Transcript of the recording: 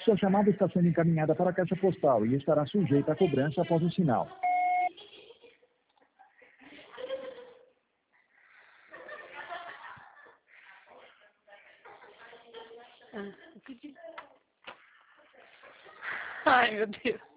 Sua chamada está sendo encaminhada para a caixa postal e estará sujeita a cobrança após o sinal. Ai, meu Deus.